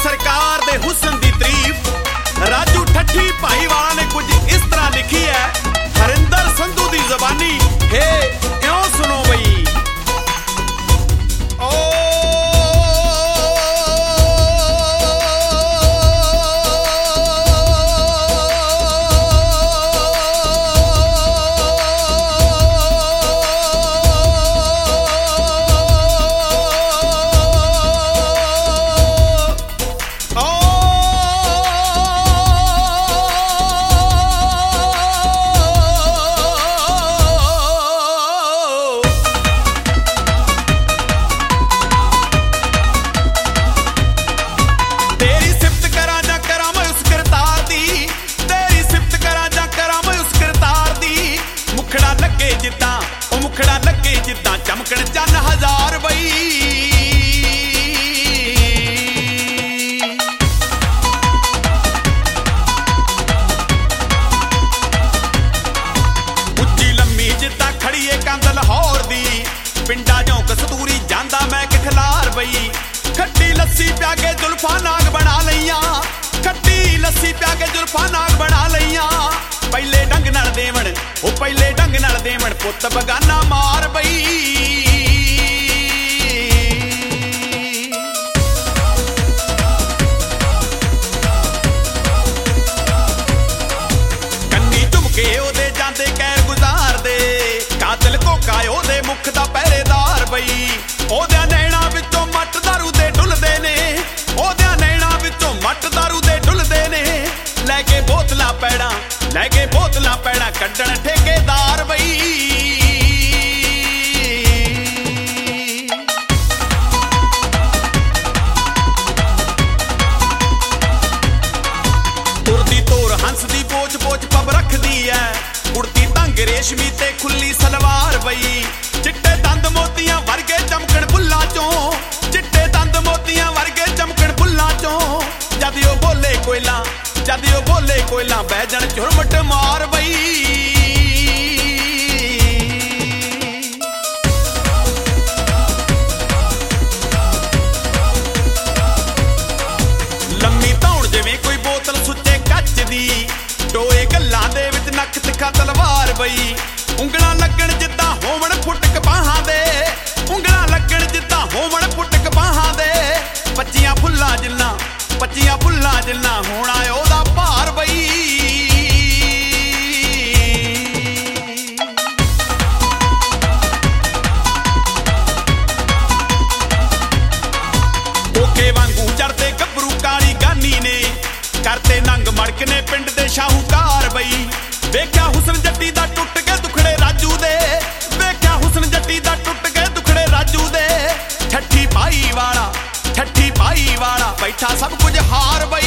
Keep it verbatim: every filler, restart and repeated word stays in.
सरकार दे हुस्न दी तारीफ राजू ठट्ठी भाईवाल ने कुछ इस तरह लिखी है। हरिंदर संधू दी ज़बानी हे इयों सुनो बई। ओ मुखड़ा लगे जिद्दां चमकण चन हजार बई। उच्ची लम्मी जिद्दां खड़ीए कंध लाहौर दी पिंडा जों कस्तूरी जांदा मैं कि खलार बई। खट्टी लस्सी प्या के जुल्फां नाग बना लईयां, खट्टी लस्सी प्या के जुल्फां नाग बना लईयां। पहले डंग नाल देवण ओ पहले डंग नाल देवण पुत बगाना मार बई। कन्नी झुमके ओदे जांदे कैर गुजार दे कातिल कोका ओदे मुख दा पहरेदार बई। ओदे नैणा विचों मट दारू दे डुलदे ने, ओदे नैणा विचों मट दारू दे डुलदे ने। लैके बोतलां पैड़ा लैके बोतलां पैड़ा कड्डण ठेकेदार बई। तुरदी तोर हंस दी पोच पोच पब रखदी है, उड़ती तंग रेशमी ते खुली सलवार बई। चिट्टे दंद मोतियां वर्गे चमकण बुल्लां चों, चिट्टे दंद मोतियां वर्गे चमकण बुल्लां चों। जद ओ बोले कोयला जद ओ बोले कोयला बैजण झुरमट मार बई। लम्मी धौण जिवें कोई बोतल सुच्चे कच्च दी, टोए गल्लां दे विच नक तिखा तलवार बई। ਉਂਗਲਾਂ ਲੱਗਣ ਜਿੱਦਾਂ ਹੋਵਣ ਫੁੱਟਕ ਬਾਹਾਂ ਦੇ, ਉਂਗਲਾਂ ਲੱਗਣ ਜਿੱਦਾਂ ਹੋਵਣ ਫੁੱਟਕ ਬਾਹਾਂ ਦੇ। ਪੱਚੀਆਂ ਫੁੱਲਾਂ ਜਿੰਨਾ ਪੱਚੀਆਂ ਫੁੱਲਾਂ ਜਿੰਨਾ ਹੋਣਾ ਉਹਦਾ ਭਾਰ ਬਈ। ਕੋਕੇ ਵਾਂਗੂ ਚੜਦੇ ਗੱਭਰੂ ਕਾਲੀ ਗਾਨੀ ਨੇ, ਕਰਤੇ ਨੰਗ ਮੜਕ ਨੇ ਪਿੰਡ ਦੇ ਸ਼ਾਹੂਕਾਰ ਬਈ। ਵੇਖਿਆ ਹੁਸਨ ਜੱਟੀ ਦਾ ਟੁੱਟ ਕੇ ਦੁਖੜੇ ਰਾਜੂ ਦੇ, ਵੇਖਿਆ ਹੁਸਨ ਜੱਟੀ ਦਾ ਟੁੱਟ ਕੇ ਦੁਖੜੇ ਰਾਜੂ ਦੇ। ਠੱਠੀ ਭਾਈ ਵਾਲਾ ਠੱਠੀ ਭਾਈ ਵਾਲਾ ਬੈਠਾ ਸਭ ਕੁਝ ਹਾਰ ਬਈ।